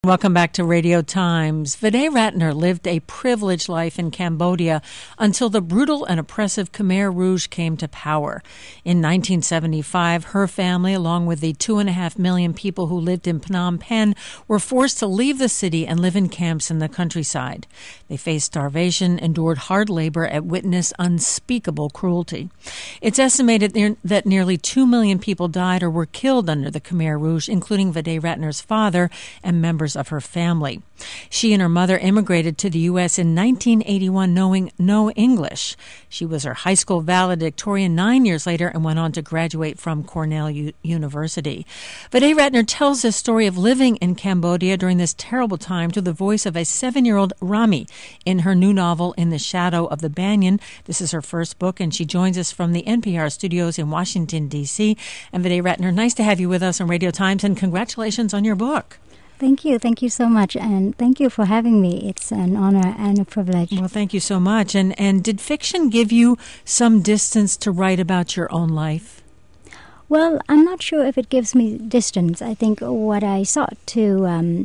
Welcome back to Radio Times. Vinay Ratner lived a privileged life in Cambodia until the brutal and oppressive Khmer Rouge came to power. In 1975, her family, along with the 2.5 million people who lived in Phnom Penh, were forced to leave the city and live in camps in the countryside. They faced starvation, endured hard labor, and witnessed unspeakable cruelty. It's estimated that nearly 2 million people died or were killed under the Khmer Rouge, including Vinay Ratner's father and members of her family. She and her mother immigrated to the U.S. in 1981 knowing no English. She was her high school valedictorian 9 years later and went on to graduate from Cornell University. Vinay Ratner tells the story of living in Cambodia during this terrible time to the voice of a 7-year-old Rami in her new novel, In the Shadow of the Banyan. This is her first book, and she joins us from the NPR studios in Washington, D.C. And Vinay Ratner, nice to have you with us on Radio Times, and congratulations on your book. Thank you. Thank you so much. And thank you for having me. It's an honor and a privilege. Well, thank you so much. And did fiction give you some distance to write about your own life? Well, I'm not sure if it gives me distance. I think what I sought to,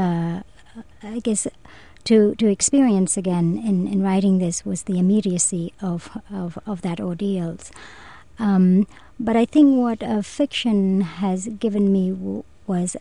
to experience again in writing this was the immediacy of that ordeals. But I think what fiction has given me was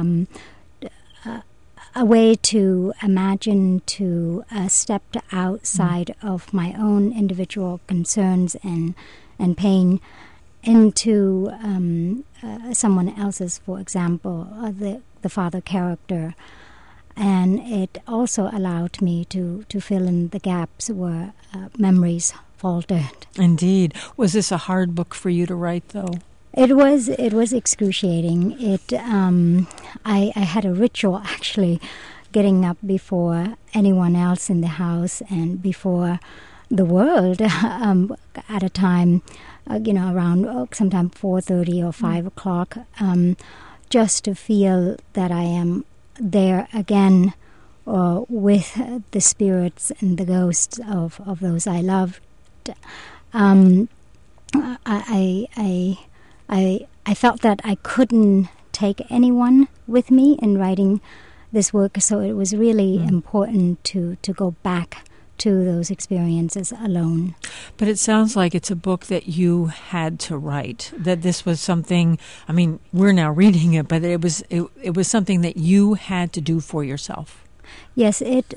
a way to imagine, to step outside of my own individual concerns and pain into someone else's, for example, the father character. And it also allowed me to fill in the gaps where memories faltered. Indeed. Was this a hard book for you to write, though? It was excruciating. I had a ritual, actually, getting up before anyone else in the house and before the world at a time, around sometime 4:30 or 5 o'clock, just to feel that I am there again with the spirits and the ghosts of those I loved. I felt that I couldn't take anyone with me in writing this work, so it was really important to go back to those experiences alone. But it sounds like it's a book that you had to write, that this was something, I mean, we're now reading it, but it was something that you had to do for yourself. Yes,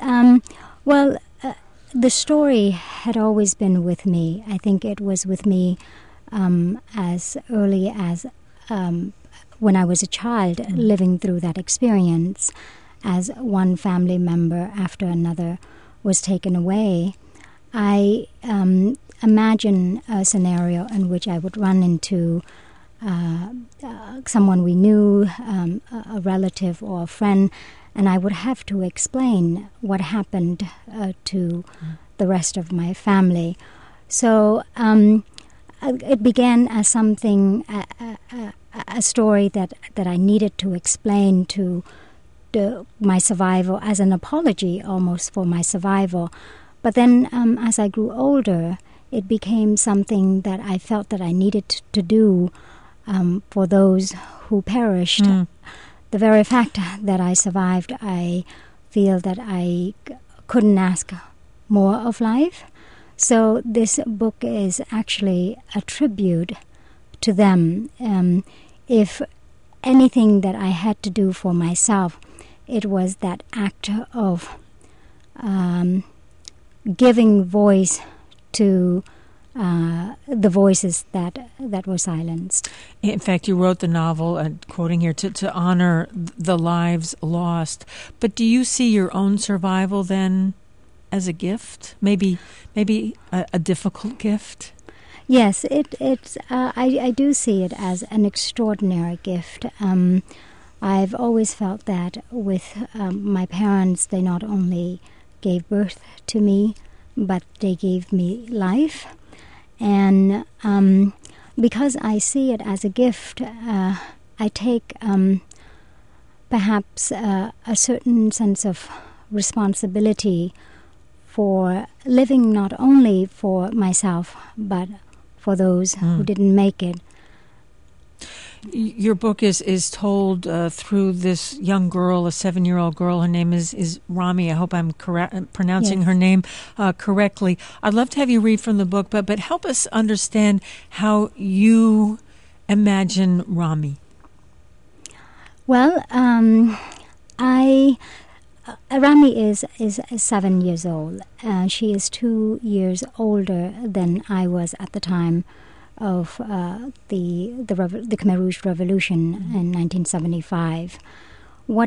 the story had always been with me. I think it was with me as early as when I was a child, living through that experience as one family member after another was taken away. I imagine a scenario in which I would run into someone we knew, a relative or a friend, and I would have to explain what happened to the rest of my family. So it began as something, a story that I needed to explain to my survival, as an apology almost for my survival. But then as I grew older, it became something that I felt that I needed to do for those who perished. The very fact that I survived, I feel that I couldn't ask more of life. So this book is actually a tribute to them. If anything that I had to do for myself, it was that act of giving voice to the voices that were silenced. In fact, you wrote the novel, quoting here, to honor the lives lost. But do you see your own survival then as a gift? Maybe a difficult gift? Yes, I do see it as an extraordinary gift. I've always felt that with my parents, they not only gave birth to me, but they gave me life. And because I see it as a gift, I take perhaps a certain sense of responsibility for living not only for myself, but for those who didn't make it. Your book is told through this young girl, a 7-year-old girl. Her name is Rami. I hope I'm pronouncing Yes. her name correctly. I'd love to have you read from the book, but help us understand how you imagine Rami. Well, Rami is 7 years old. She is 2 years older than I was at the time of the Khmer Rouge Revolution in 1975. What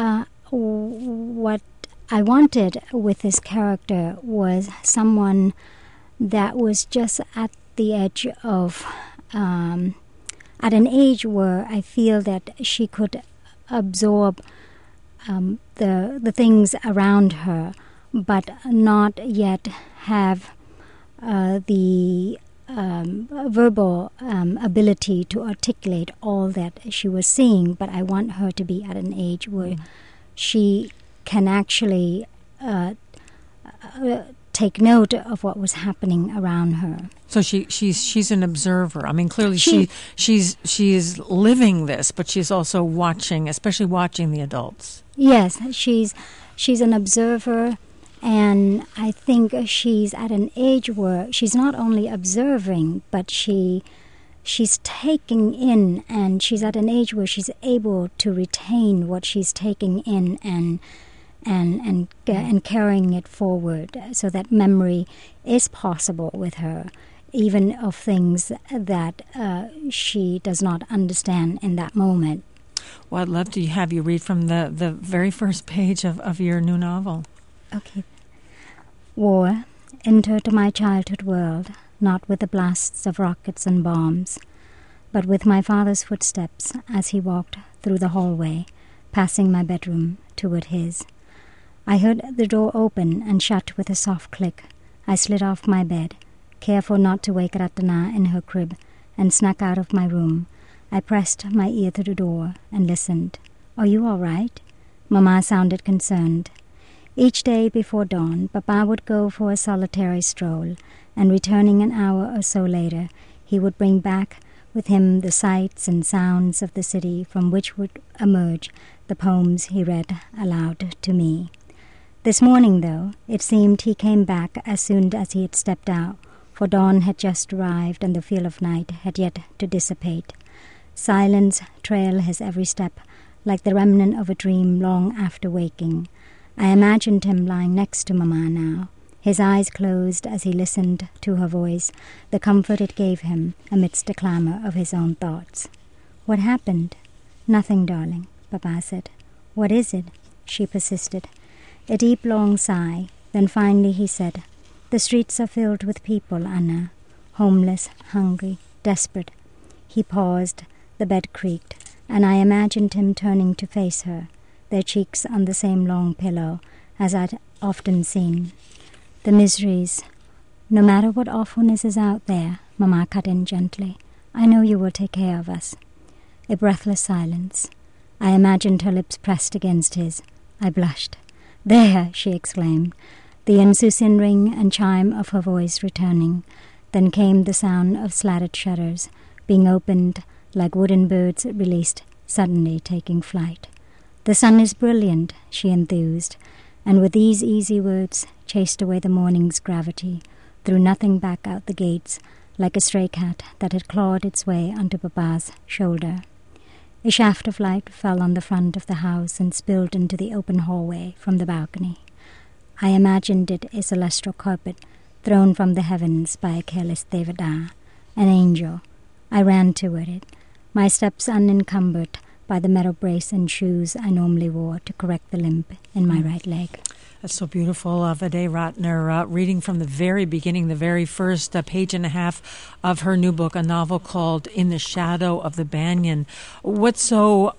I wanted with this character was someone that was just at the edge of, at an age where I feel that she could absorb the things around her, but not yet have the verbal ability to articulate all that she was seeing. But I want her to be at an age where she can actually take note of what was happening around her. So she's an observer. I mean, clearly she is living this, but she's also watching, especially watching the adults. Yes, she's an observer. And I think she's at an age where she's not only observing, but she's taking in, and she's at an age where she's able to retain what she's taking in and carrying it forward, so that memory is possible with her, even of things that she does not understand in that moment. Well, I'd love to have you read from the very first page of your new novel. Okay. War entered my childhood world, not with the blasts of rockets and bombs, but with my father's footsteps as he walked through the hallway, passing my bedroom toward his. I heard the door open and shut with a soft click. I slid off my bed, careful not to wake Ratna in her crib, and snuck out of my room. I pressed my ear to the door and listened. "Are you all right?" Mama sounded concerned. Each day before dawn, Papa would go for a solitary stroll, and returning an hour or so later, he would bring back with him the sights and sounds of the city, from which would emerge the poems he read aloud to me. This morning, though, it seemed he came back as soon as he had stepped out, for dawn had just arrived and the feel of night had yet to dissipate. Silence trailed his every step, like the remnant of a dream long after waking. I imagined him lying next to Mama now, his eyes closed as he listened to her voice, the comfort it gave him amidst the clamor of his own thoughts. "What happened?" "Nothing, darling," Papa said. "What is it?" she persisted. A deep, long sigh. Then finally he said, "The streets are filled with people, Anna. Homeless, hungry, desperate." He paused, the bed creaked, and I imagined him turning to face her, their cheeks on the same long pillow as I'd often seen. "The miseries, no matter what awfulness is out there," Mama cut in gently. "I know you will take care of us." A breathless silence. I imagined her lips pressed against his. I blushed. "There!" she exclaimed, the insouciant ring and chime of her voice returning. Then came the sound of slatted shutters being opened like wooden birds released, suddenly taking flight. "The sun is brilliant," she enthused, and with these easy words chased away the morning's gravity, threw nothing back out the gates, like a stray cat that had clawed its way onto Papa's shoulder. A shaft of light fell on the front of the house and spilled into the open hallway from the balcony. I imagined it a celestial carpet thrown from the heavens by a careless Devada, an angel. I ran toward it, my steps unencumbered by the metal brace and shoes I normally wore to correct the limp in my right leg. That's so beautiful. Vede Ratner reading from the very beginning, the very first page and a half of her new book, a novel called In the Shadow of the Banyan. What's so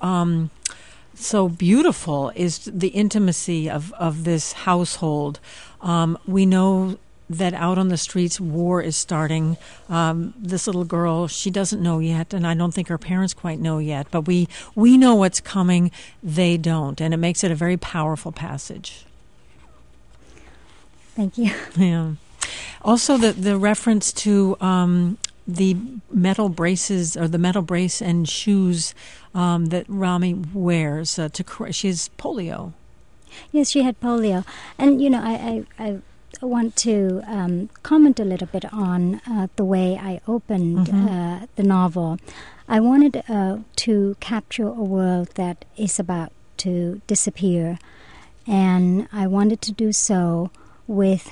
beautiful is the intimacy of this household. We know that out on the streets, war is starting. This little girl, she doesn't know yet, and I don't think her parents quite know yet, but we know what's coming, they don't, and it makes it a very powerful passage. Thank you. Yeah. Also, the reference to the metal braces or the metal brace and shoes that Rami wears she has polio. Yes, she had polio. And, I want to comment a little bit on the way I opened the novel. I wanted to capture a world that is about to disappear, and I wanted to do so with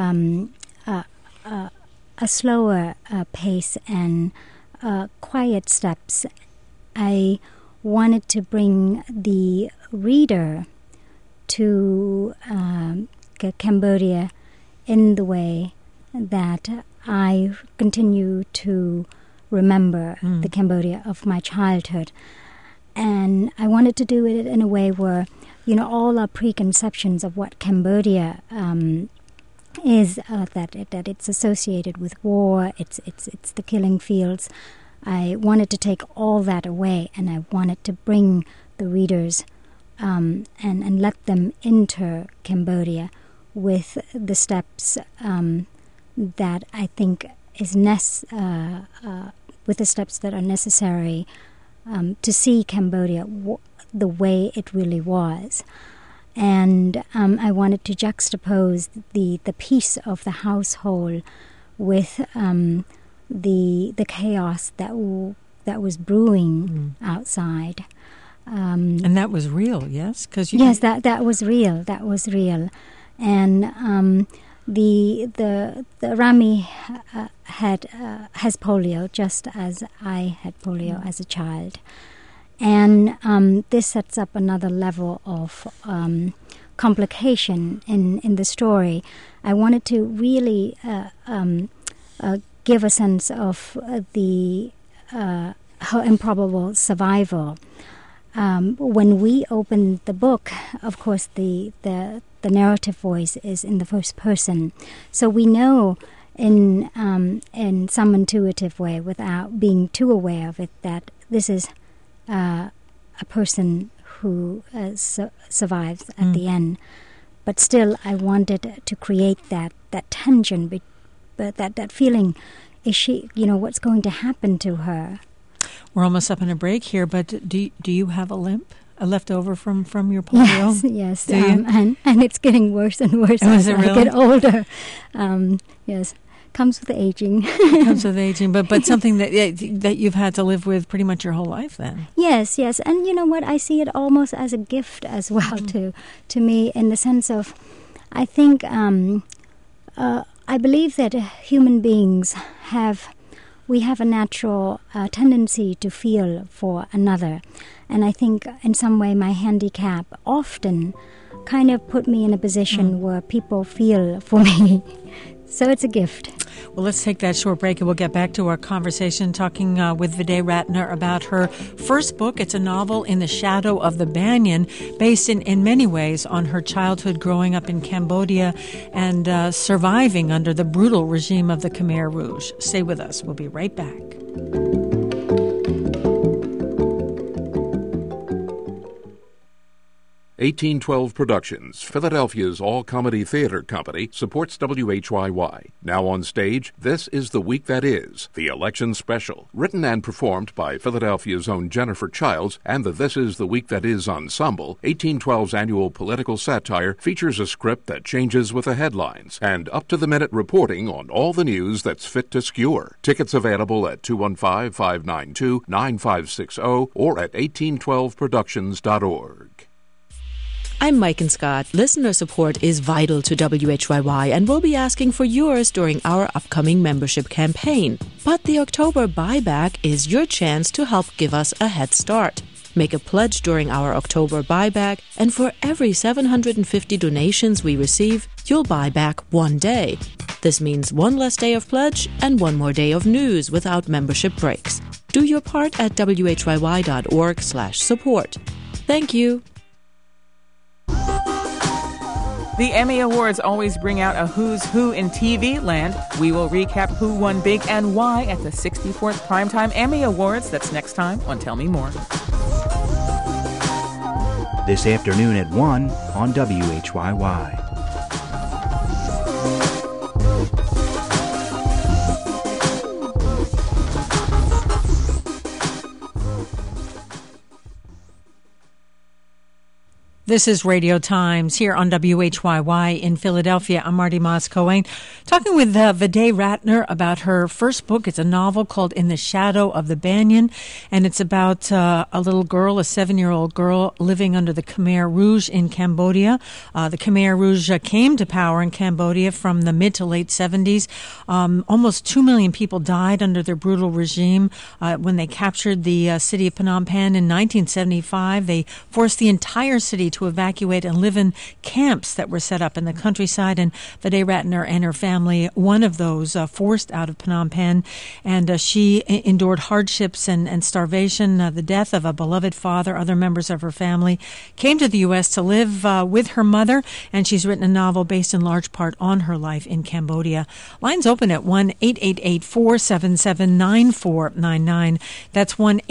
a slower pace and quiet steps. I wanted to bring the reader to Cambodia in the way that I continue to remember the Cambodia of my childhood. And I wanted to do it in a way where, all our preconceptions of what Cambodia is, that it's associated with war, it's the killing fields. I wanted to take all that away, and I wanted to bring the readers and let them enter Cambodia with the steps that I think is with the steps that are necessary to see Cambodia the way it really was. And I wanted to juxtapose the peace of the household with the chaos that was brewing outside. And that was real, yes? Yes, that was real. That was real. And the Rami has polio, just as I had polio as a child. And this sets up another level of complication in the story. I wanted to really give a sense of her improbable survival. When we open the book, of course, the narrative voice is in the first person, so we know in some intuitive way, without being too aware of it, that this is a person who survives at the end. But still, I wanted to create that tension, but that feeling. Is she? What's going to happen to her? We're almost up on a break here, but do you have a limp? Left over from your polio? Yes. And it's getting worse and worse as I get older. Yes, comes with aging. Comes with aging, but something that you've had to live with pretty much your whole life then. Yes, and you know what? I see it almost as a gift as well to me, in the sense of, I think, I believe that human beings have a natural tendency to feel for another. And I think in some way my handicap often kind of put me in a position where people feel for me. So it's a gift. Well, let's take that short break and we'll get back to our conversation talking with Viday Ratner about her first book. It's a novel, In the Shadow of the Banyan, based in many ways on her childhood growing up in Cambodia and surviving under the brutal regime of the Khmer Rouge. Stay with us. We'll be right back. 1812 Productions, Philadelphia's all-comedy theater company, supports WHYY. Now on stage, This Is the Week That Is, the election special, written and performed by Philadelphia's own Jennifer Childs and the This Is the Week That Is ensemble. 1812's annual political satire features a script that changes with the headlines and up-to-the-minute reporting on all the news that's fit to skewer. Tickets available at 215-592-9560 or at 1812productions.org. I'm Mike and Scott. Listener support is vital to WHYY, and we'll be asking for yours during our upcoming membership campaign. But the October buyback is your chance to help give us a head start. Make a pledge during our October buyback, and for every 750 donations we receive, you'll buy back one day. This means one less day of pledge and one more day of news without membership breaks. Do your part at whyy.org/support. Thank you. The Emmy Awards always bring out a who's who in TV land. We will recap who won big and why at the 64th Primetime Emmy Awards. That's next time on Tell Me More. This afternoon at 1 on WHYY. This is Radio Times here on WHYY in Philadelphia. I'm Marty Moss-Cohen, talking with Viday Ratner about her first book. It's a novel called In the Shadow of the Banyan, and it's about a little girl, a 7-year-old girl, living under the Khmer Rouge in Cambodia. The Khmer Rouge came to power in Cambodia from the mid to late 70s. Almost 2 million people died under their brutal regime. When they captured the city of Phnom Penh in 1975, they forced the entire city to evacuate and live in camps that were set up in the countryside. And Viday Ratner and her family, one of those forced out of Phnom Penh, and she endured hardships and starvation, the death of a beloved father, other members of her family, came to the U.S. to live with her mother, and she's written a novel based in large part on her life in Cambodia. Lines open at 1-888-477-9499. That's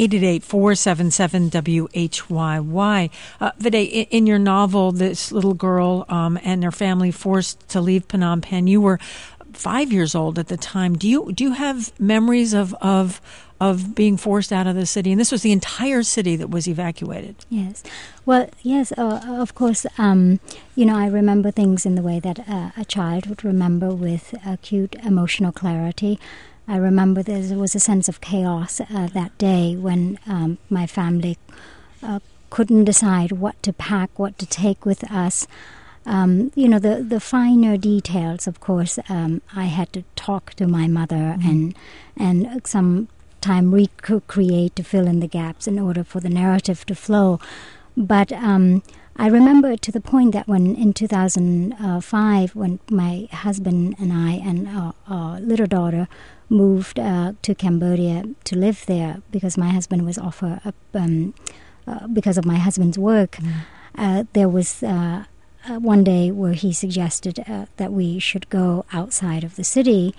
1-888-477-WHYY. Viday, in your novel, this little girl and her family forced to leave Phnom Penh. You were 5 years old at the time. Do you have memories of being forced out of the city? And this was the entire city that was evacuated. Yes. Well, yes, of course, I remember things in the way that a child would remember with acute emotional clarity. I remember there was a sense of chaos that day when my family couldn't decide what to pack, what to take with us. The finer details, of course, I had to talk to my mother and some time recreate to fill in the gaps in order for the narrative to flow. But I remember to the point that when in 2005, when my husband and I and our little daughter moved to Cambodia to live there because my husband was because of my husband's work, there was one day where he suggested that we should go outside of the city,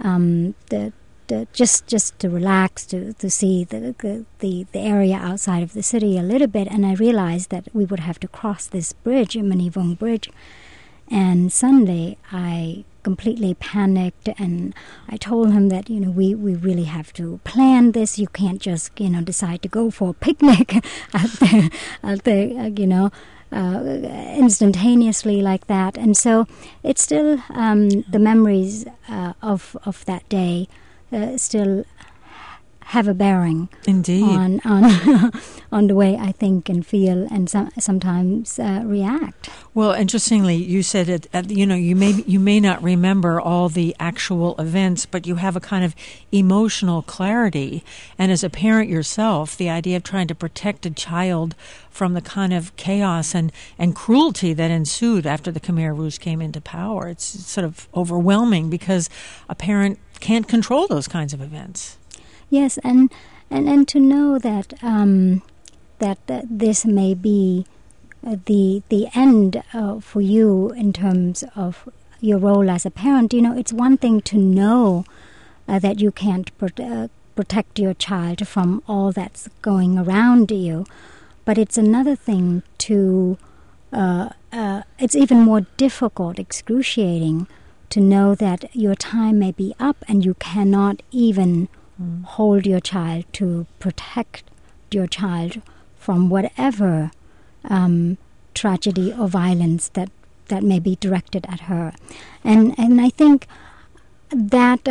just to relax, to see the area outside of the city a little bit. And I realized that we would have to cross this bridge, Mani Vong Bridge. And suddenly I completely panicked, and I told him that we really have to plan this. You can't just decide to go for a picnic out there instantaneously like that. And so it's still the memories of that day still have a bearing, indeed, on the way I think and feel and sometimes react. Well, interestingly, you said you may not remember all the actual events, but you have a kind of emotional clarity. And as a parent yourself, the idea of trying to protect a child from the kind of chaos and cruelty that ensued after the Khmer Rouge came into power, it's sort of overwhelming because a parent can't control those kinds of events. Yes, and to know that that this may be the end for you in terms of your role as a parent. It's one thing to know that you can't protect your child from all that's going around you, but it's another thing to it's even more difficult, excruciating, to know that your time may be up and you cannot even hold your child, to protect your child from whatever tragedy or violence that may be directed at her. And I think that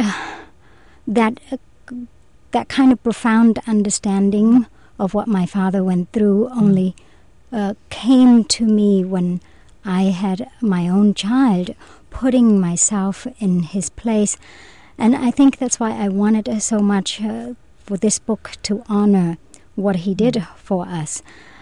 kind of profound understanding of what my father went through only came to me when I had my own child, putting myself in his place. And I think that's why I wanted so much for this book to honor what he did for us.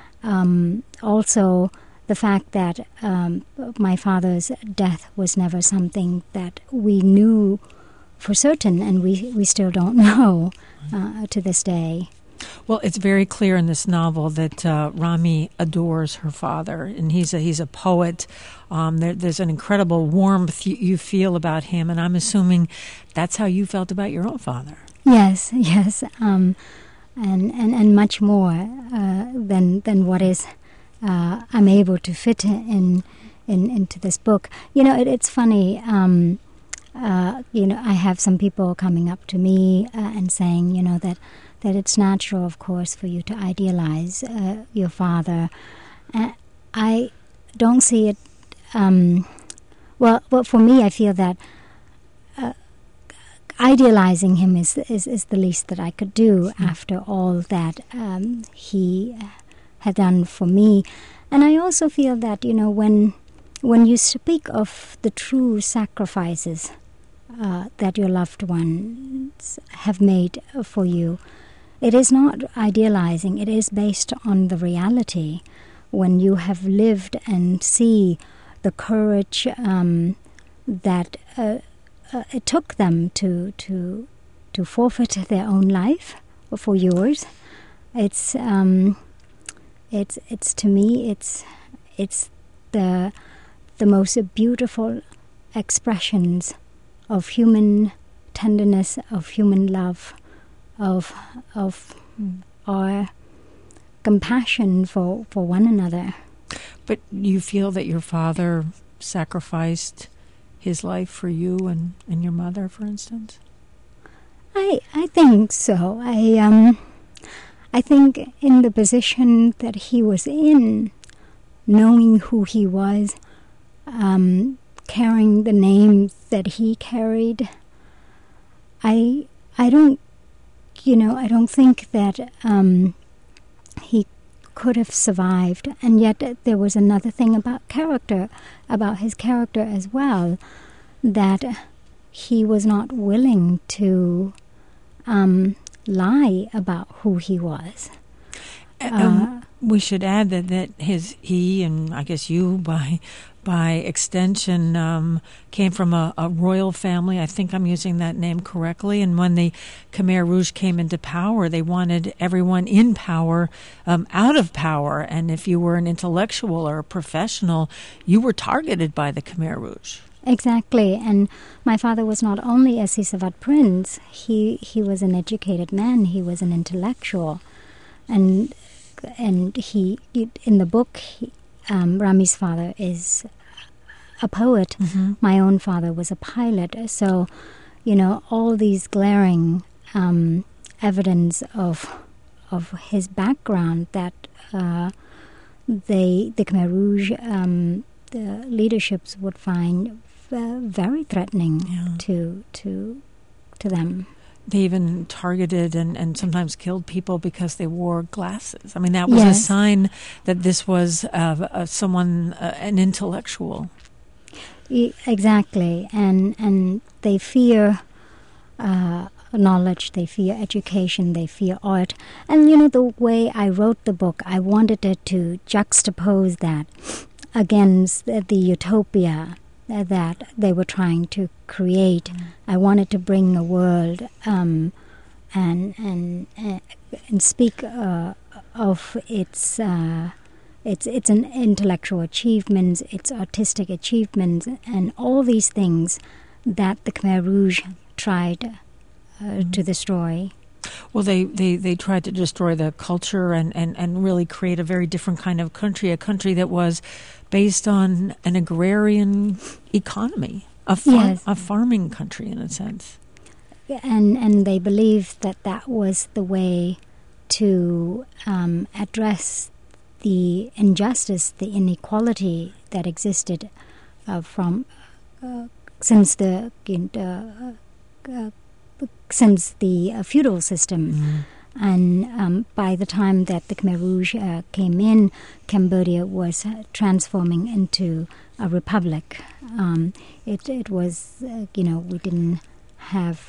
Also, the fact that my father's death was never something that we knew for certain, and we still don't know to this day. Well, it's very clear in this novel that Rami adores her father, and he's a poet. There's an incredible warmth you feel about him, and I'm assuming that's how you felt about your own father. Yes, and much more than what is I'm able to fit into this book. It's funny. I have some people coming up to me and saying, that it's natural, of course, for you to idealize your father. I don't see it. Well, for me, I feel that idealizing him is the least that I could do after all that he had done for me. And I also feel that, when you speak of the true sacrifices that your loved ones have made for you, it is not idealizing. It is based on the reality. When you have lived and see the courage that it took them to forfeit their own life for yours, it's to me it's the most beautiful expressions of human tenderness, of human love, of our compassion for one another. But you feel that your father sacrificed his life for you and your mother, for instance? I think so. I think in the position that he was in, knowing who he was, carrying the name that he carried, I don't think that he could have survived. And yet there was another thing about his character as well, that he was not willing to lie about who he was. We should add that he and I guess you by extension came from a royal family. I think I'm using that name correctly. And when the Khmer Rouge came into power, they wanted everyone in power out of power. And if you were an intellectual or a professional, you were targeted by the Khmer Rouge. Exactly. And my father was not only a Sisavat prince, he was an educated man, he was an intellectual. And he in the book, Rami's father is a poet. Mm-hmm. My own father was a pilot. So, all these glaring evidence of his background that the Khmer Rouge, the leaderships would find very threatening to them. They even targeted and sometimes killed people because they wore glasses. I mean, that was a sign that this was someone, an intellectual. Exactly, and they fear knowledge, they fear education, they fear art. And the way I wrote the book, I wanted it to juxtapose that against the utopia that they were trying to create. I wanted to bring a world and speak of its intellectual achievements, its artistic achievements, and all these things that the Khmer Rouge tried to destroy. Well, they tried to destroy the culture and really create a very different kind of country, a country that was based on an agrarian economy, a farming country in a sense. And they believed that was the way to address the injustice, the inequality that existed since the feudal system. Mm-hmm. And by the time that the Khmer Rouge came in, Cambodia was transforming into a republic. It was, we didn't have,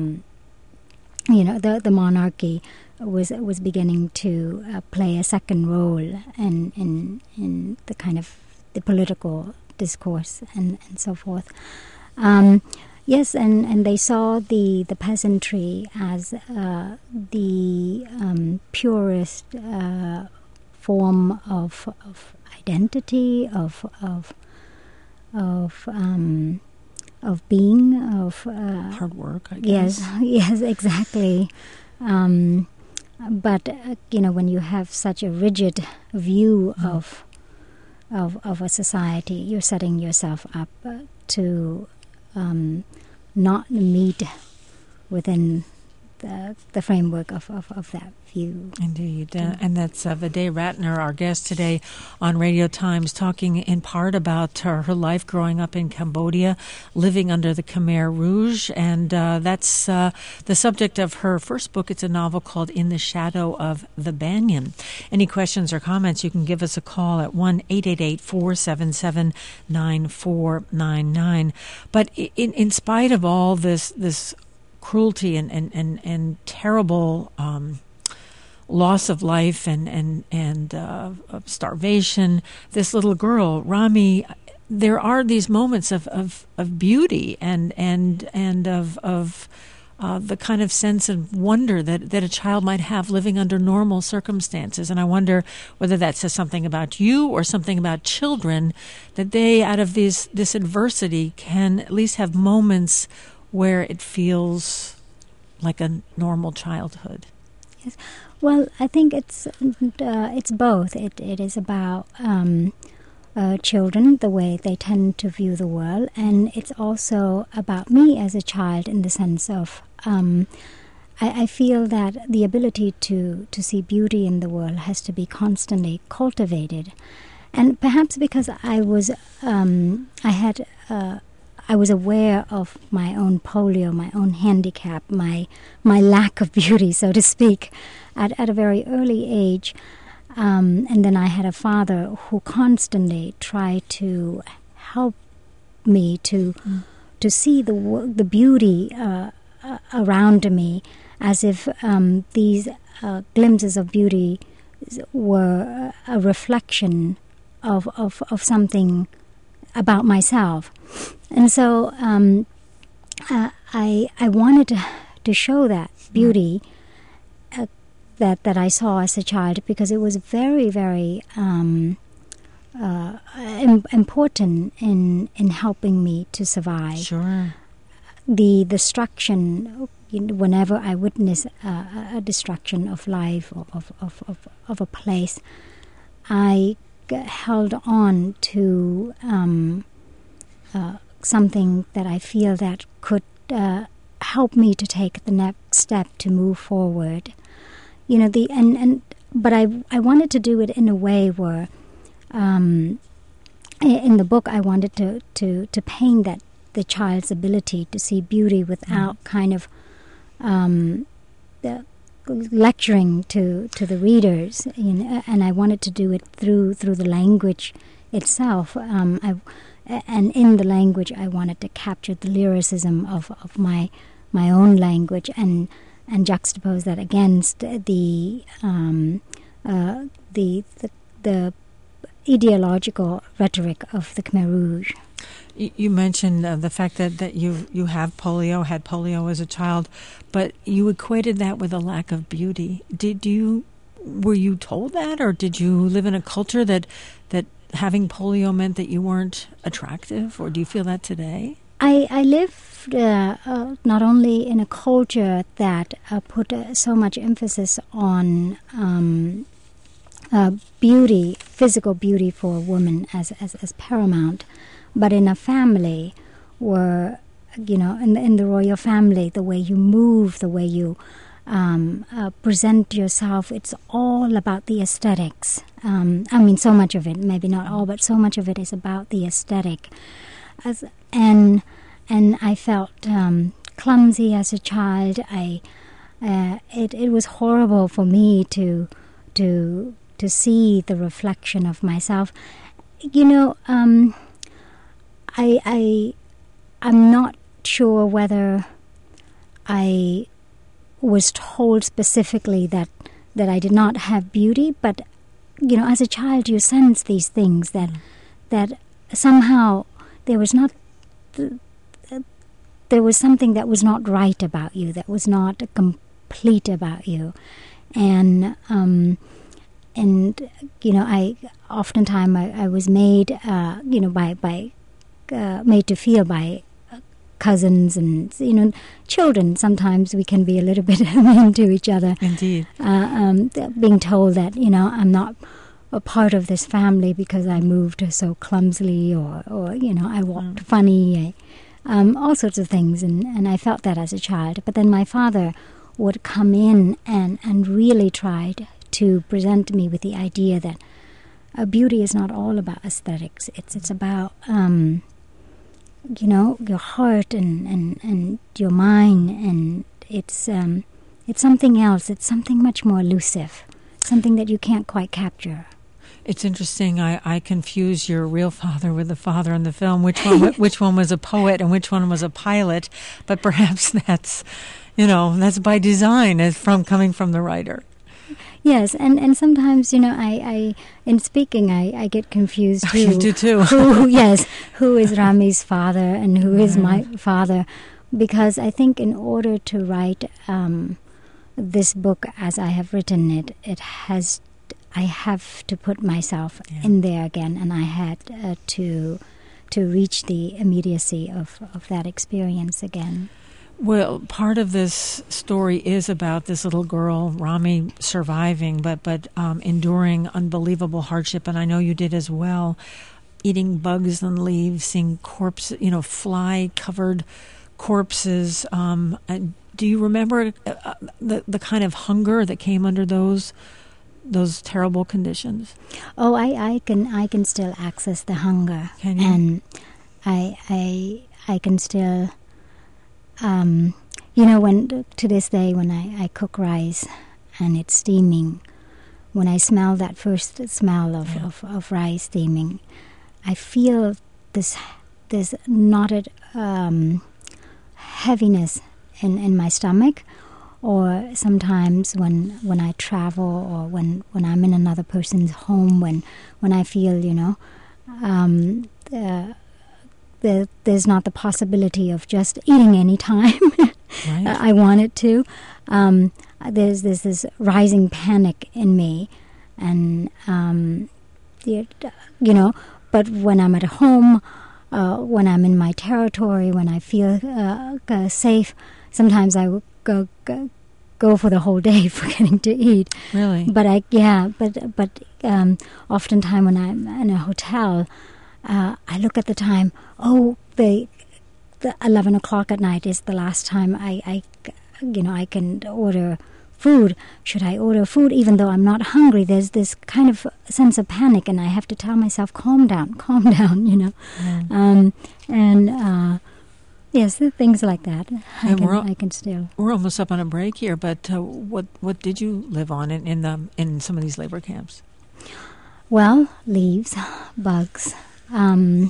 the monarchy was beginning to play a second role in the kind of the political discourse and so forth. Yes, and they saw the peasantry as the purest form of identity, of being, of hard work, I guess. Yes, exactly. But when you have such a rigid view of a society, you're setting yourself up to not meet within the framework of that view. Indeed. And that's Viday Ratner, our guest today on Radio Times, talking in part about her life growing up in Cambodia, living under the Khmer Rouge. And that's the subject of her first book. It's a novel called In the Shadow of the Banyan. Any questions or comments, you can give us a call at 1-888-477-9499. But in spite of all this cruelty and terrible loss of life and of starvation, this little girl, Rami, there are these moments of beauty and of the kind of sense of wonder that a child might have living under normal circumstances. And I wonder whether that says something about you or something about children, that they, out of this adversity, can at least have moments where it feels like a normal childhood. Yes. Well, I think it's both. It is about children, the way they tend to view the world, and it's also about me as a child in the sense of I feel that the ability to see beauty in the world has to be constantly cultivated, and perhaps because I was aware of my own polio, my own handicap, my lack of beauty, so to speak, at a very early age. And then I had a father who constantly tried to help me to see the beauty around me, as if these glimpses of beauty were a reflection of something about myself. And so I wanted to show that beauty that I saw as a child, because it was very, very important in helping me to survive. Sure. The destruction, whenever I witness a destruction of life or of a place, I held on to something that I feel that could help me to take the next step to move forward. But I wanted to do it in a way where, in the book, I wanted to paint that the child's ability to see beauty without kind of lecturing to the readers, and I wanted to do it through the language itself. And in the language, I wanted to capture the lyricism of my own language and juxtapose that against the ideological rhetoric of the Khmer Rouge. You mentioned the fact that you had polio as a child, but you equated that with a lack of beauty. Were you told that, or did you live in a culture that having polio meant that you weren't attractive, or do you feel that today? I lived not only in a culture that put so much emphasis on beauty, physical beauty for a woman as paramount, but in a family where, in the royal family, the way you move, the way you present yourself, it's all about the aesthetics. So much of it, maybe not all, but so much of it is about the aesthetic. And I felt clumsy as a child. It was horrible for me to see the reflection of myself. I'm not sure whether I was told specifically that I did not have beauty, but as a child you sense these things that somehow there was something that was not right about you, that was not complete about you, and I oftentimes I was made made to feel by cousins and children. Sometimes we can be a little bit mean to each other. Indeed. Being told that I'm not a part of this family because I moved so clumsily, or I walked funny, all sorts of things, and I felt that as a child. But then my father would come in and really tried to present me with the idea that beauty is not all about aesthetics. It's about your heart and your mind, and it's something else. It's something much more elusive, something that you can't quite capture. It's interesting. I confuse your real father with the father in the film. Which one was a poet and which one was a pilot? But perhaps that's by design, coming from the writer. Yes, and sometimes I in speaking I get confused too. You do too. Who is Rami's father and who is my father? Because I think in order to write this book as I have written it, I have to put myself in there again, and I had to reach the immediacy of that experience again. Well, part of this story is about this little girl, Rami, surviving, but enduring unbelievable hardship, and I know you did as well, eating bugs and leaves, seeing corpses, fly-covered corpses. Do you remember the kind of hunger that came under those terrible conditions? Oh, I can still access the hunger. Can you? And I can still, when to this day when I cook rice and it's steaming, when I smell that first smell of rice steaming, I feel this knotted heaviness in my stomach. Or sometimes when I travel, or when I'm in another person's home, when I feel there's not the possibility of just eating any time. Right. I want it to. There's this rising panic in me, and But when I'm at home, when I'm in my territory, when I feel safe, sometimes I would go for the whole day forgetting to eat. Really? But oftentimes when I'm in a hotel, I look at the time. Oh, the 11 o'clock at night is the last time I can order food. Should I order food even though I'm not hungry? There's this kind of sense of panic, and I have to tell myself, calm down. Yes, things like that. I can still. We're almost up on a break here, but what did you live on in some of these labor camps? Well, leaves, bugs, and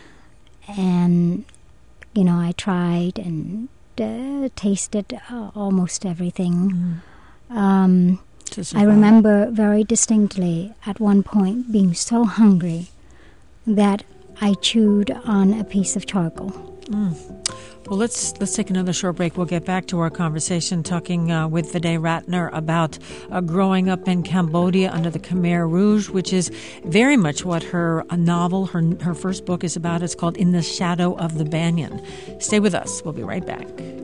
I tried and tasted almost everything. I remember very distinctly at one point being so hungry that I chewed on a piece of charcoal. Well, let's take another short break. We'll get back to our conversation talking with Viday Ratner about growing up in Cambodia under the Khmer Rouge, which is very much what her novel, her first book is about. It's called In the Shadow of the Banyan. Stay with us. We'll be right back.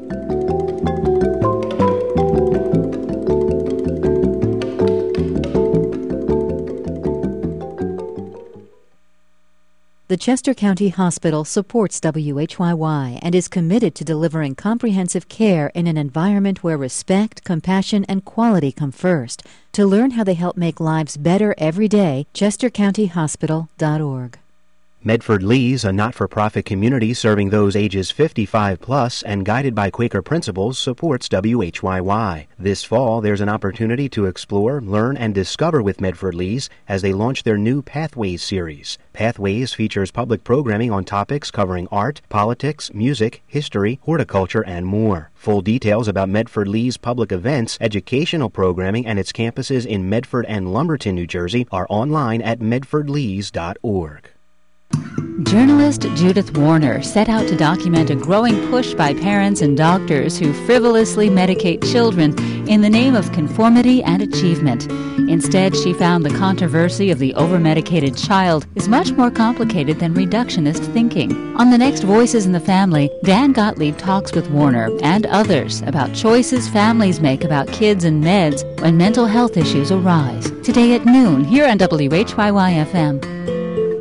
The Chester County Hospital supports WHYY and is committed to delivering comprehensive care in an environment where respect, compassion, and quality come first. To learn how they help make lives better every day, chestercountyhospital.org. Medford Lee's, a not-for-profit community serving those ages 55 plus and guided by Quaker principles, supports WHYY. This fall, there's an opportunity to explore, learn, and discover with Medford Lee's as they launch their new Pathways series. Pathways features public programming on topics covering art, politics, music, history, horticulture, and more. Full details about Medford Lee's public events, educational programming, and its campuses in Medford and Lumberton, New Jersey are online at medfordlees.org. Journalist Judith Warner set out to document a growing push by parents and doctors who frivolously medicate children in the name of conformity and achievement. Instead, she found the controversy of the over-medicated child is much more complicated than reductionist thinking. On the next Voices in the Family, Dan Gottlieb talks with Warner and others about choices families make about kids and meds when mental health issues arise. Today at noon, here on WHYY-FM.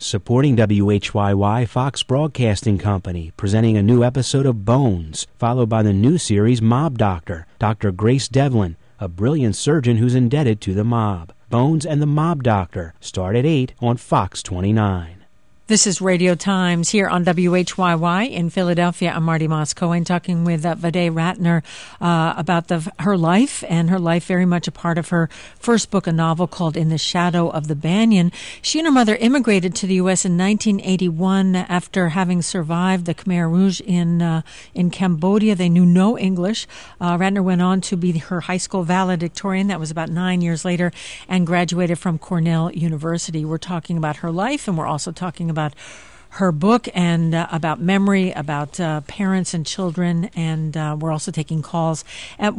Supporting WHYY, Fox Broadcasting Company, presenting a new episode of Bones, followed by the new series Mob Doctor, Dr. Grace Devlin, a brilliant surgeon who's indebted to the mob. Bones and the Mob Doctor start at 8 on Fox 29. This is Radio Times here on WHYY in Philadelphia. I'm Marty Moss-Cohen talking with Vade Ratner about her life, and her life very much a part of her first book, a novel called In the Shadow of the Banyan. She and her mother immigrated to the U.S. in 1981 after having survived the Khmer Rouge in Cambodia. They knew no English. Ratner went on to be her high school valedictorian. That was about 9 years later, and graduated from Cornell University. We're talking about her life, and we're also talking about her book and about memory, about parents and children, and we're also taking calls at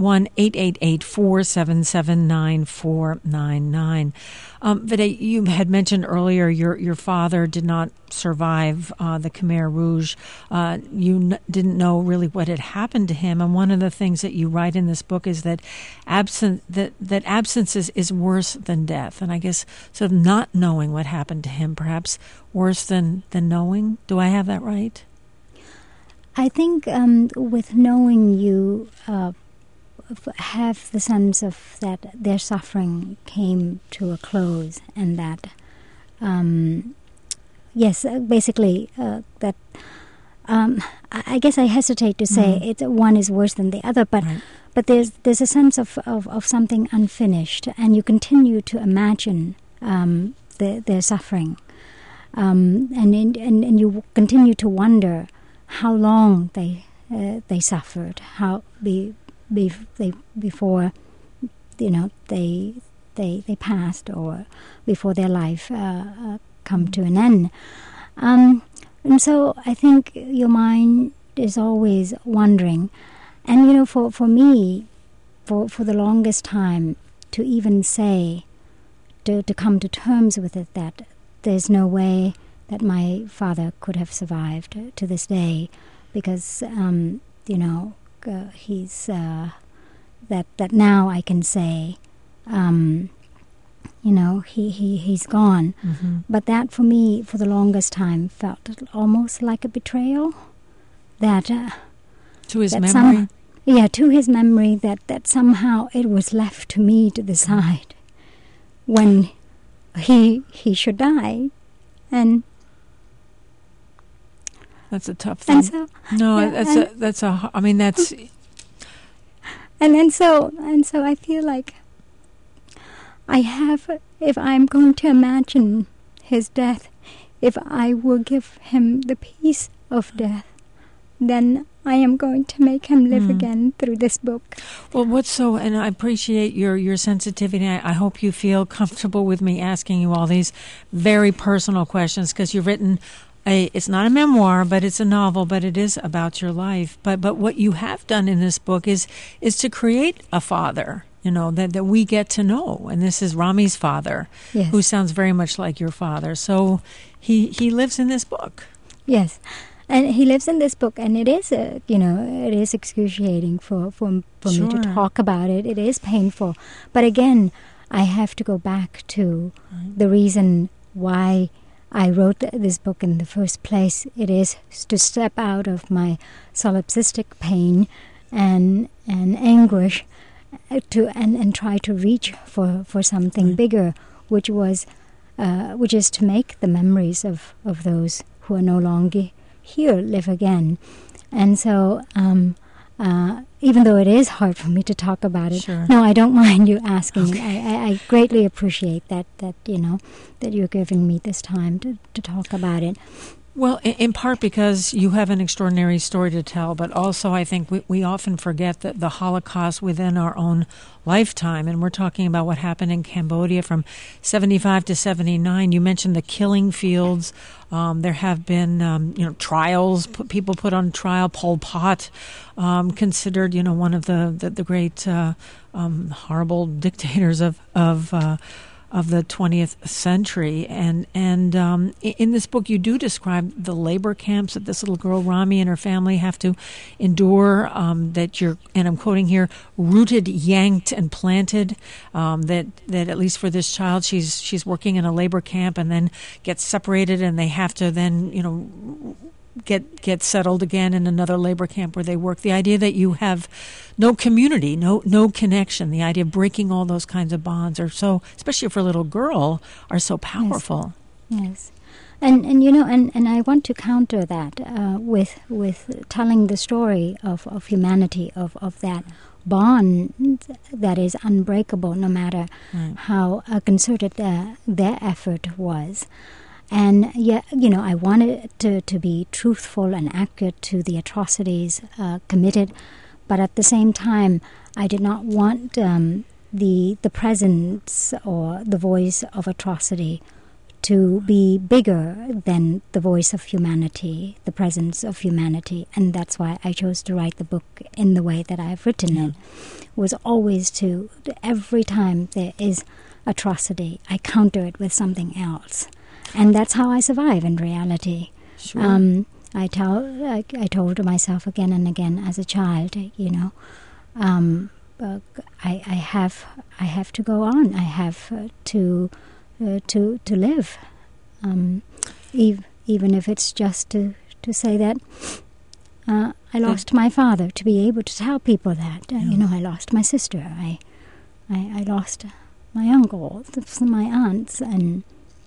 1-888-477-9499. Vade, you had mentioned earlier your father did not survive the Khmer Rouge. You didn't know really what had happened to him, and one of the things that you write in this book is that absence is worse than death, and I guess sort of not knowing what happened to him perhaps worse than knowing. Do I have that right? I think with knowing, you have the sense of that their suffering came to a close, and that basically that I guess I hesitate to say one is worse than the other, but right. But there's a sense of something unfinished, and you continue to imagine their suffering, and you continue to wonder how long they suffered, how before they passed, or before their life come to an end. And so I think your mind is always wondering. And, for me, for the longest time, to even say, to come to terms with it, that there's no way that my father could have survived to this day, because, he's, that now I can say, he's gone. Mm-hmm. But that, for me, for the longest time, felt almost like a betrayal. That to his memory? To his memory, that somehow it was left to me to decide when he should die. And that's a tough thing. And so, And so I feel like I have, if I'm going to imagine his death, if I will give him the peace of death, then I am going to make him live again through this book. Well, and I appreciate your sensitivity. I hope you feel comfortable with me asking you all these very personal questions, because you've written it's not a memoir, but it's a novel, but it is about your life. But what you have done in this book is to create a father, that we get to know. And this is Rami's father, yes, who sounds very much like your father. So he lives in this book. Yes. And he lives in this book, and it is, it is excruciating for me to talk about it. It is painful. But again, I have to go back to the reason why I wrote this book in the first place. It is to step out of my solipsistic pain and anguish and try to reach for something bigger, which is to make the memories of those who are no longer here live again. And so even though it is hard for me to talk about it, no, I don't mind you asking. Okay. I greatly appreciate that you're giving me this time to talk about it. Well, in part because you have an extraordinary story to tell, but also I think we often forget that the Holocaust within our own lifetime, and we're talking about what happened in Cambodia from 75 to 79. You mentioned the killing fields. There have been, trials, people put on trial. Pol Pot, considered, one of the great horrible dictators of of the 20th century. And in this book, you do describe the labor camps that this little girl, Rami, and her family have to endure, that you're, and I'm quoting here, rooted, yanked, and planted, that at least for this child, she's working in a labor camp and then gets separated, and they have to then, get settled again in another labor camp where they work. The idea that you have no community, no connection, the idea of breaking all those kinds of bonds are so, especially for a little girl, are so powerful. Yes. And I want to counter that with telling the story of humanity, of that bond that is unbreakable no matter how concerted their effort was. And yet, I wanted to be truthful and accurate to the atrocities committed, but at the same time, I did not want the presence or the voice of atrocity to be bigger than the voice of humanity, the presence of humanity. And that's why I chose to write the book in the way that I've written it, was always to, every time there is atrocity, I counter it with something else. And that's how I survive in reality. Sure. I told myself again and again as a child, I have to go on. I have to live, even if it's just to say that I lost my father, to be able to tell people that I lost my sister, I lost my uncle, my aunts, and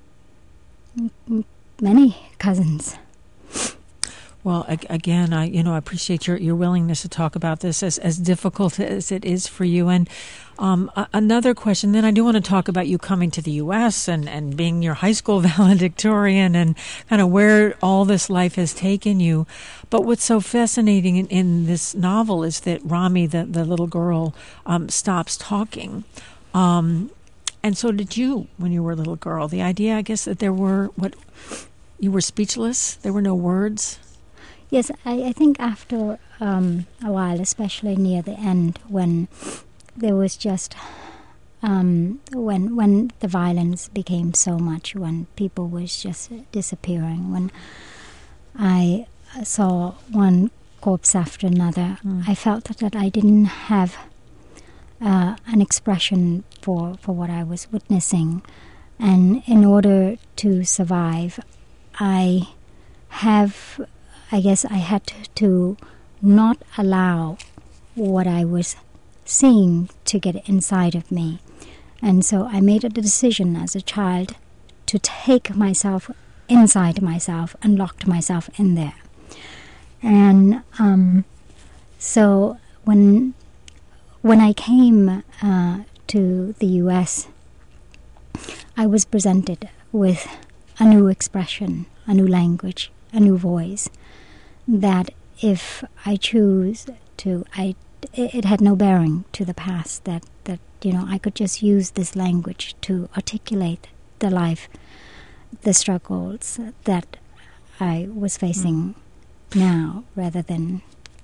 many cousins. Well, again, I appreciate your willingness to talk about this as difficult as it is for you. And another question, then I do want to talk about you coming to the U.S. and being your high school valedictorian and kind of where all this life has taken you. But what's so fascinating in this novel is that Rami, the little girl, stops talking. And so did you when you were a little girl. The idea, I guess, that you were speechless? There were no words? Yes, I think after a while, especially near the end, when there was just, when the violence became so much, when people was just disappearing, when I saw one corpse after another, I felt that I didn't have an expression for what I was witnessing. And in order to survive, I guess I had to not allow what I was seeing to get inside of me. And so I made a decision as a child to take myself inside myself and locked myself in there. And so when I came to the U.S., I was presented with a new expression, a new language, a new voice, that if I choose to, it had no bearing to the past, that I could just use this language to articulate the life, the struggles that I was facing now, rather than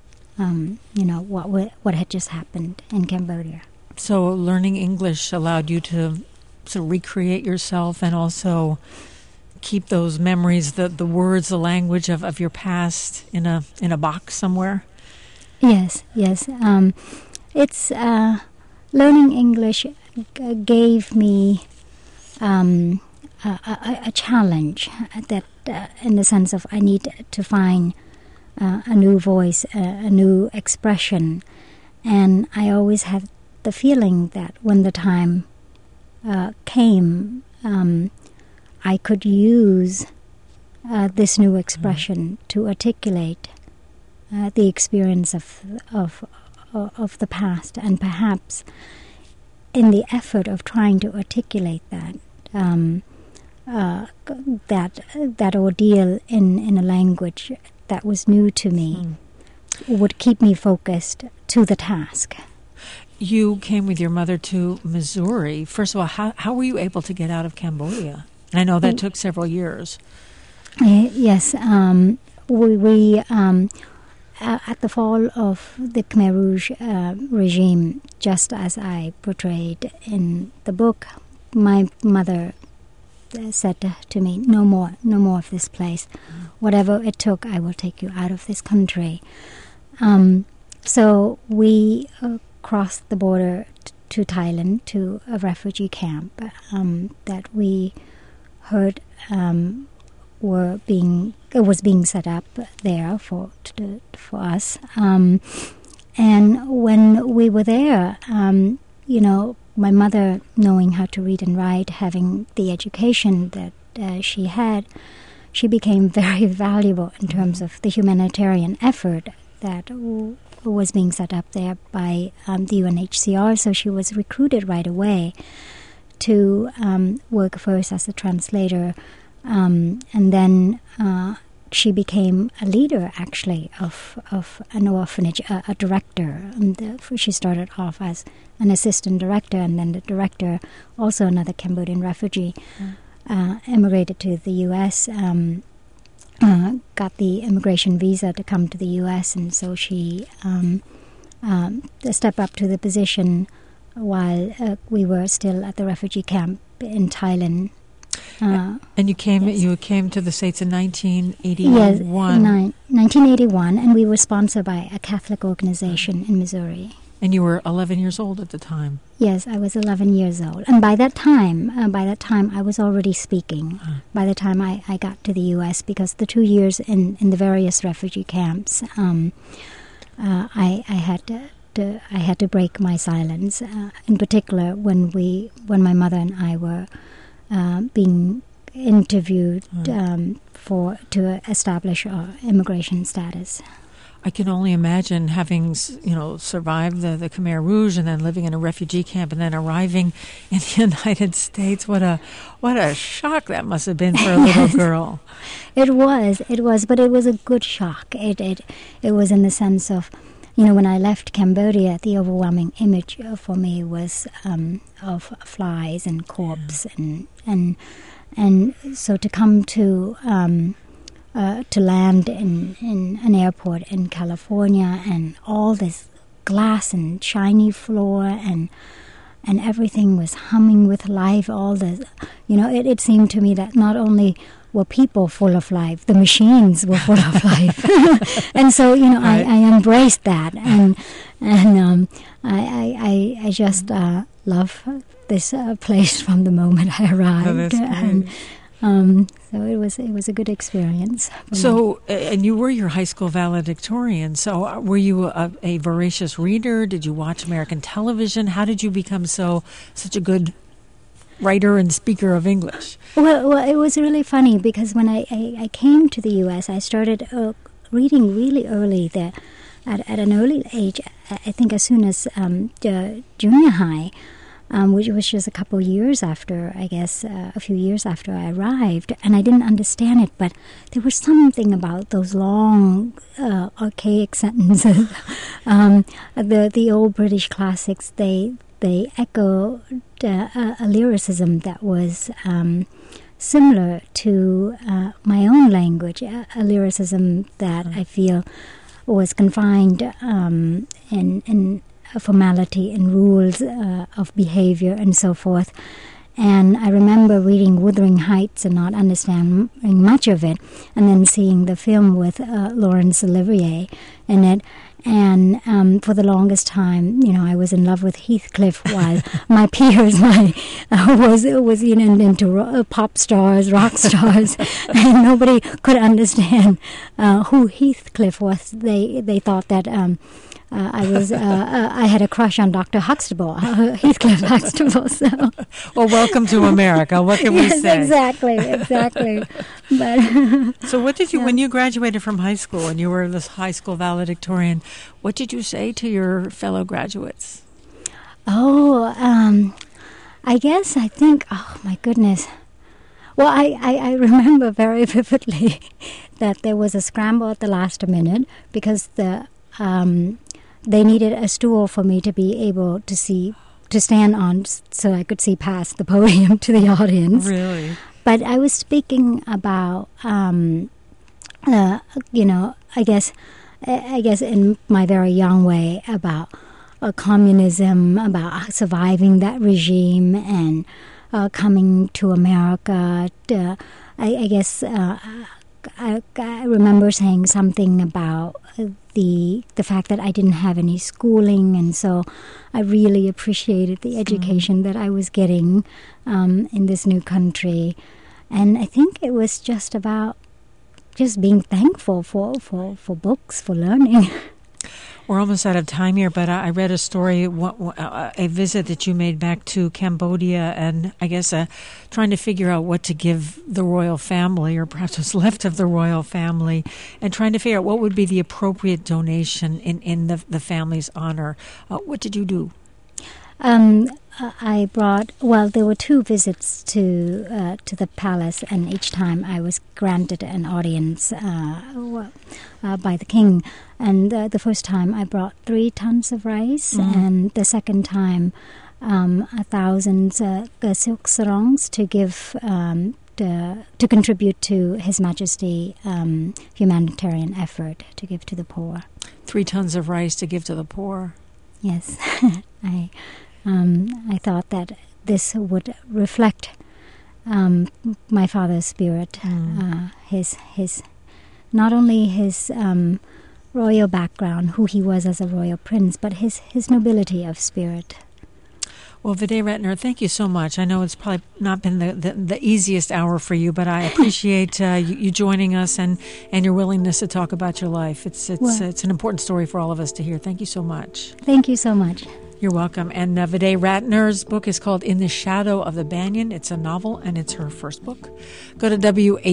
what had just happened in Cambodia. So learning English allowed you to sort of recreate yourself and also keep those memories, the words, the language of your past in a box somewhere? Yes. It's learning English gave me a challenge, that in the sense of I need to find a new voice, a new expression. And I always had the feeling that when the time came, I could use this new expression to articulate the experience of the past, and perhaps in the effort of trying to articulate that that ordeal in a language that was new to me would keep me focused to the task. You came with your mother to Missouri. First of all, how were you able to get out of Cambodia? I know that took several years. Yes. We at the fall of the Khmer Rouge regime, just as I portrayed in the book, my mother said to me, no more of this place. Whatever it took, I will take you out of this country. So we crossed the border to Thailand, to a refugee camp that we heard was being set up there for us. And when we were there, my mother, knowing how to read and write, having the education that she had, she became very valuable in terms of the humanitarian effort that was being set up there by the UNHCR. So she was recruited right away to work first as a translator, and then she became a leader, actually, of an orphanage, a director. And she started off as an assistant director, and then the director, also another Cambodian refugee, emigrated to the U.S., got the immigration visa to come to the U.S., and so she stepped up to the position while we were still at the refugee camp in Thailand. And you came to the States in 1981. Yes, 1981, and we were sponsored by a Catholic organization in Missouri. And you were 11 years old at the time. Yes, I was 11 years old, and by that time, I was already speaking. By the time I got to the U.S., because the 2 years in the various refugee camps, I had to break my silence. In particular, when my mother and I were being interviewed to establish our immigration status. I can only imagine having, survived the Khmer Rouge and then living in a refugee camp and then arriving in the United States. What a shock that must have been for a little girl. It was, but it was a good shock. It was in the sense of, when I left Cambodia, the overwhelming image for me was of flies and corpse, and so to come to land in an airport in California, and all this glass and shiny floor, and everything was humming with life. All the, it seemed to me that not only were people full of life, the machines were full of life. And so, right. I embraced that, and I just love this place from the moment I arrived. So it was a good experience. So, and you were your high school valedictorian. So, were you a voracious reader? Did you watch American television? How did you become such a good writer and speaker of English? Well, it was really funny because when I came to the U.S., I started reading really early. At an early age, I think as soon as junior high. Which was just a couple years after, I guess, a few years after I arrived, and I didn't understand it, but there was something about those long, archaic sentences. The old British classics, they echo a lyricism that was similar to my own language, a lyricism that I feel was confined in formality and rules of behavior and so forth. And I remember reading Wuthering Heights and not understanding much of it, and then seeing the film with Laurence Olivier in it. And for the longest time, I was in love with Heathcliff, while my peers was into pop stars, rock stars, and nobody could understand who Heathcliff was. They thought that I had a crush on Dr. Huxtable, Heathcliff Huxtable. So, well, welcome to America. What can we say? Exactly. But so, what did you when you graduated from high school and you were this high school valedictorian? What did you say to your fellow graduates? I think. Oh my goodness. Well, I remember very vividly that there was a scramble at the last minute because they needed a stool for me to be able to stand on so I could see past the podium to the audience. Really? But I was speaking about, I guess in my very young way about communism, about surviving that regime, and coming to America. I guess I remember saying something about the fact that I didn't have any schooling, and so I really appreciated the education that I was getting in this new country. And I think it was just about just being thankful for books, for learning. We're almost out of time here, but I read a story, a visit that you made back to Cambodia, and I guess trying to figure out what to give the royal family, or perhaps what's left of the royal family, and trying to figure out what would be the appropriate donation in the family's honor. What did you do? I brought, there were 2 visits to the palace, and each time I was granted an audience by the king. And the first time I brought 3 tons of rice, and the second time 1,000 silk sarongs to give to contribute to His Majesty humanitarian effort to give to the poor. 3 tons of rice to give to the poor. Yes, I thought that this would reflect my father's spirit, his not only his royal background, who he was as a royal prince, but his nobility of spirit. Well, Viday Ratner, thank you so much. I know it's probably not been the easiest hour for you, but I appreciate you joining us and your willingness to talk about your life. It's an important story for all of us to hear. Thank you so much. Thank you so much. You're welcome. And Viday Ratner's book is called In the Shadow of the Banyan. It's a novel, and it's her first book. Go to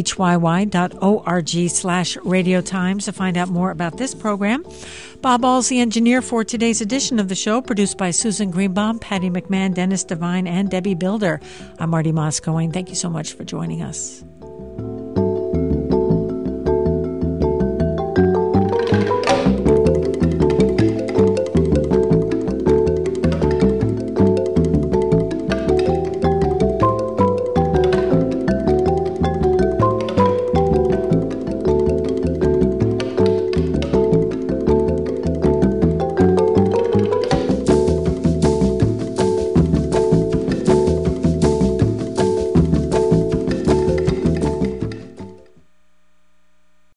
whyy.org/Radio Times to find out more about this program. Bob All's the engineer for today's edition of the show, produced by Susan Greenbaum, Patty McMahon, Dennis Devine, and Debbie Builder. I'm Marty Moscoe. Thank you so much for joining us.